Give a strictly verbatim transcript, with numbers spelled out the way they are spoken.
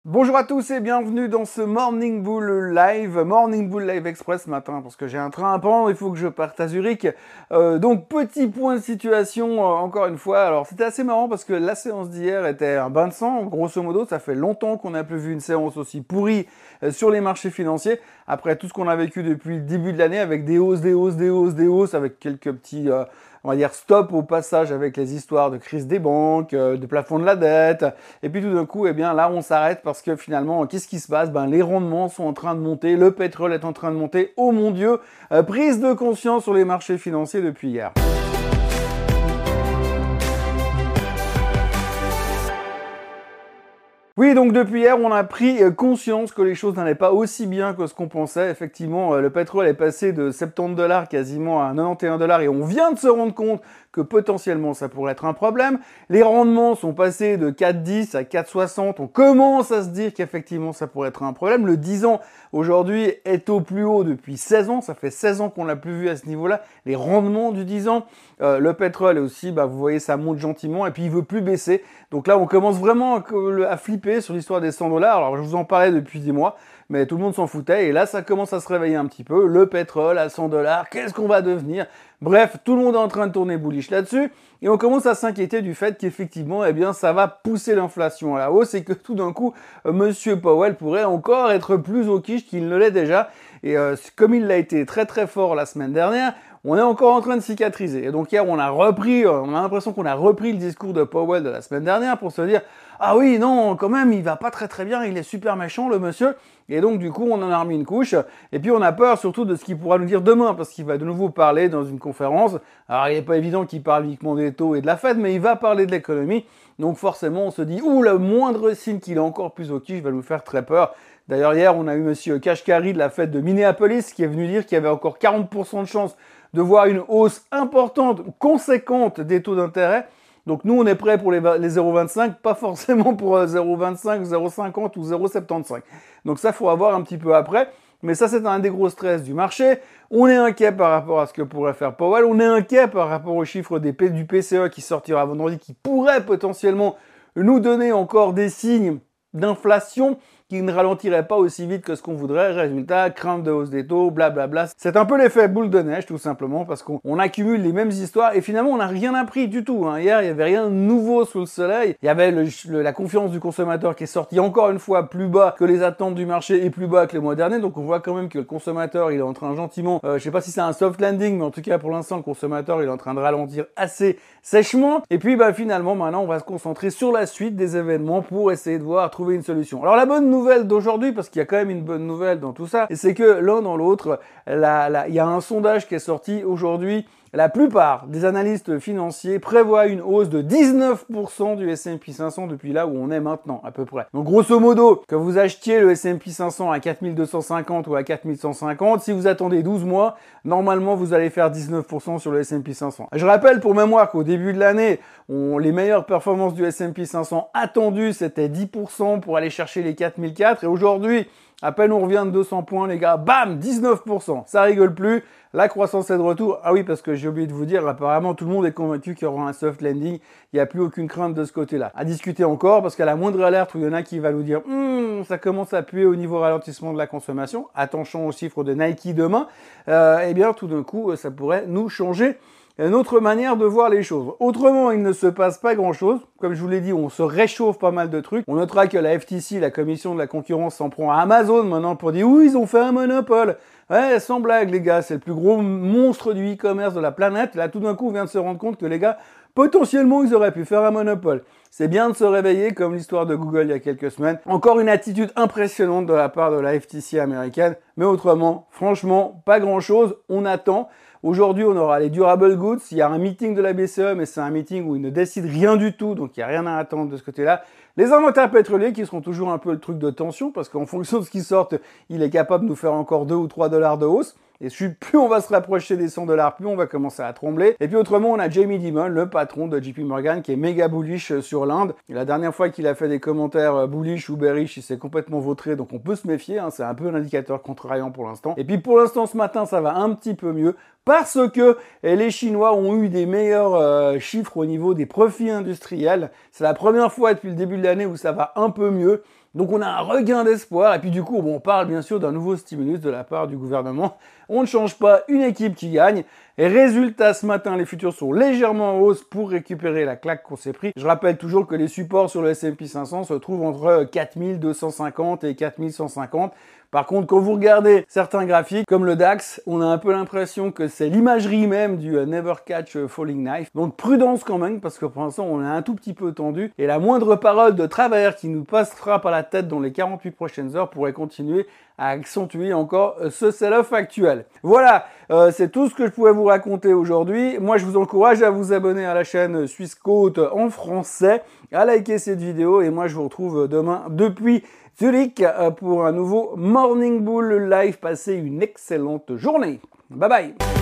Bonjour à tous et bienvenue dans ce Morning Bull Live, Morning Bull Live Express ce matin parce que j'ai un train à prendre, il faut que je parte à Zurich. Euh, donc petit point de situation euh, encore une fois. Alors c'était assez marrant parce que la séance d'hier était un bain de sang, grosso modo. Ça fait longtemps qu'on n'a plus vu une séance aussi pourrie euh, sur les marchés financiers. Après tout ce qu'on a vécu depuis le début de l'année avec des hausses, des hausses, des hausses, des hausses, avec quelques petits... Euh, on va dire stop au passage avec les histoires de crise des banques, euh, de plafond de la dette. Et puis tout d'un coup, eh bien là, on s'arrête parce que finalement, qu'est-ce qui se passe? Ben, les rendements sont en train de monter, le pétrole est en train de monter. Oh mon Dieu, euh, prise de conscience sur les marchés financiers depuis hier. Oui, donc depuis hier, on a pris conscience que les choses n'allaient pas aussi bien que ce qu'on pensait. Effectivement, le pétrole est passé de soixante-dix dollars quasiment à quatre-vingt-onze dollars et on vient de se rendre compte que potentiellement ça pourrait être un problème. Les rendements sont passés de quatre virgule dix à quatre virgule soixante. On commence à se dire qu'effectivement ça pourrait être un problème. Le dix ans aujourd'hui est au plus haut depuis seize ans. Ça fait seize ans qu'on l'a plus vu à ce niveau-là. Les rendements du dix ans, euh, le pétrole est aussi, bah, vous voyez, ça monte gentiment et puis il veut plus baisser. Donc là, on commence vraiment à, à flipper sur l'histoire des cent dollars. Alors je vous en parlais depuis des mois, mais tout le monde s'en foutait. Et là, ça commence à se réveiller un petit peu. Le pétrole à cent dollars, qu'est-ce qu'on va devenir? Bref, tout le monde est en train de tourner bullish là-dessus. Et on commence à s'inquiéter du fait qu'effectivement, eh bien, ça va pousser l'inflation à la hausse et que tout d'un coup, euh, Monsieur Powell pourrait encore être plus au quiche qu'il ne l'est déjà. Et euh, comme il l'a été très très fort la semaine dernière, on est encore en train de cicatriser. Et donc hier, on a repris, on a l'impression qu'on a repris le discours de Powell de la semaine dernière pour se dire « Ah oui, non, quand même, il va pas très très bien, il est super méchant le monsieur ». Et donc du coup, on en a remis une couche. Et puis on a peur surtout de ce qu'il pourra nous dire demain, parce qu'il va de nouveau parler dans une conférence. Alors il n'est pas évident qu'il parle uniquement des taux et de la Fed, mais il va parler de l'économie. Donc forcément, on se dit « Ouh, le moindre signe qu'il est encore plus au quiche va nous faire très peur ». D'ailleurs, hier, on a eu monsieur Kashkari de la Fed de Minneapolis qui est venu dire qu'il y avait encore quarante pour cent de chance de voir une hausse importante, conséquente des taux d'intérêt. Donc nous, on est prêt pour les, les zéro virgule vingt-cinq, pas forcément pour zéro virgule vingt-cinq, zéro virgule cinquante ou zéro virgule soixante-quinze. Donc ça, il faut voir un petit peu après. Mais ça, c'est un des gros stress du marché. On est inquiet par rapport à ce que pourrait faire Powell. On est inquiet par rapport aux chiffres des P, du P C E qui sortira vendredi, qui pourrait potentiellement nous donner encore des signes d'inflation qui ne ralentirait pas aussi vite que ce qu'on voudrait. Résultat, crainte de hausse des taux, blablabla. C'est un peu l'effet boule de neige, tout simplement, parce qu'on on accumule les mêmes histoires et finalement, on n'a rien appris du tout. Hein. Hier, il n'y avait rien de nouveau sous le soleil. Il y avait le, le, la confiance du consommateur qui est sortie encore une fois plus bas que les attentes du marché et plus bas que les mois derniers. Donc, on voit quand même que le consommateur, il est en train gentiment, euh, je sais pas si c'est un soft landing, mais en tout cas, pour l'instant, le consommateur, il est en train de ralentir assez sèchement. Et puis, bah, finalement, maintenant, on va se concentrer sur la suite des événements pour essayer de voir, trouver une solution. Alors, la bonne nouvelle nouvelle d'aujourd'hui, parce qu'il y a quand même une bonne nouvelle dans tout ça, et c'est que l'un dans l'autre, il y a un sondage qui est sorti aujourd'hui. La plupart des analystes financiers prévoient une hausse de dix-neuf pour cent du S and P cinq cents depuis là où on est maintenant, à peu près. Donc, grosso modo, que vous achetiez le S and P cinq cents à quatre mille deux cent cinquante ou à quatre mille cent cinquante, si vous attendez douze mois, normalement, vous allez faire dix-neuf pour cent sur le S and P cinq cents. Je rappelle pour mémoire qu'au début de l'année, on, les meilleures performances du S and P cinq cents attendues, c'était dix pour cent pour aller chercher les quatre mille quatre. Et aujourd'hui, à peine on revient de deux cents points, les gars, bam, dix-neuf pour cent. Ça rigole plus. La croissance est de retour. Ah oui, parce que j'ai oublié de vous dire, apparemment, tout le monde est convaincu qu'il y aura un soft landing. Il n'y a plus aucune crainte de ce côté-là. À discuter encore, parce qu'à la moindre alerte où il y en a qui va nous dire hm, ça commence à puer au niveau ralentissement de la consommation, attention aux chiffres de Nike demain, euh, eh bien, tout d'un coup, ça pourrait nous changer une autre manière de voir les choses. Autrement, il ne se passe pas grand-chose. Comme je vous l'ai dit, on se réchauffe pas mal de trucs. On notera que la F T C, la Commission de la concurrence, s'en prend à Amazon maintenant pour dire « Oui, ils ont fait un monopole ». Ouais, sans blague, les gars, c'est le plus gros monstre du e-commerce de la planète. Là, tout d'un coup, on vient de se rendre compte que les gars, potentiellement, ils auraient pu faire un monopole. C'est bien de se réveiller, comme l'histoire de Google il y a quelques semaines. Encore une attitude impressionnante de la part de la F T C américaine. Mais autrement, franchement, pas grand-chose. On attend. Aujourd'hui, on aura les durable goods. Il y a un meeting de la B C E, mais c'est un meeting où ils ne décident rien du tout, donc il n'y a rien à attendre de ce côté-là. Les inventaires pétroliers qui seront toujours un peu le truc de tension, parce qu'en fonction de ce qui sortent, il est capable de nous faire encore deux ou trois dollars de hausse. Et plus on va se rapprocher des cent dollars, plus on va commencer à trembler. Et puis autrement, on a Jamie Dimon, le patron de J P Morgan, qui est méga bullish sur l'Inde. Et la dernière fois qu'il a fait des commentaires bullish ou bearish, il s'est complètement vautré, donc on peut se méfier. Hein, c'est un peu un indicateur contrariant pour l'instant. Et puis pour l'instant, ce matin, ça va un petit peu mieux. Parce que les Chinois ont eu des meilleurs euh, chiffres au niveau des profits industriels. C'est la première fois depuis le début de l'année où ça va un peu mieux. Donc on a un regain d'espoir et puis du coup bon, on parle bien sûr d'un nouveau stimulus de la part du gouvernement. On ne change pas une équipe qui gagne. Et résultat, ce matin, les futurs sont légèrement en hausse pour récupérer la claque qu'on s'est pris. Je rappelle toujours que les supports sur le S and P cinq cents se trouvent entre quatre mille deux cent cinquante et quatre mille cent cinquante. Par contre, quand vous regardez certains graphiques, comme le DAX, on a un peu l'impression que c'est l'imagerie même du Never Catch Falling Knife. Donc prudence quand même, parce que pour l'instant, on est un tout petit peu tendu. Et la moindre parole de travers qui nous passera par la tête dans les quarante-huit prochaines heures pourrait continuer à accentuer encore ce sell-off actuel. Voilà, euh, c'est tout ce que je pouvais vous raconter aujourd'hui. Moi, je vous encourage à vous abonner à la chaîne Swissquote en français, à liker cette vidéo et moi, je vous retrouve demain depuis Zurich pour un nouveau Morning Bull Live. Passez une excellente journée. Bye bye.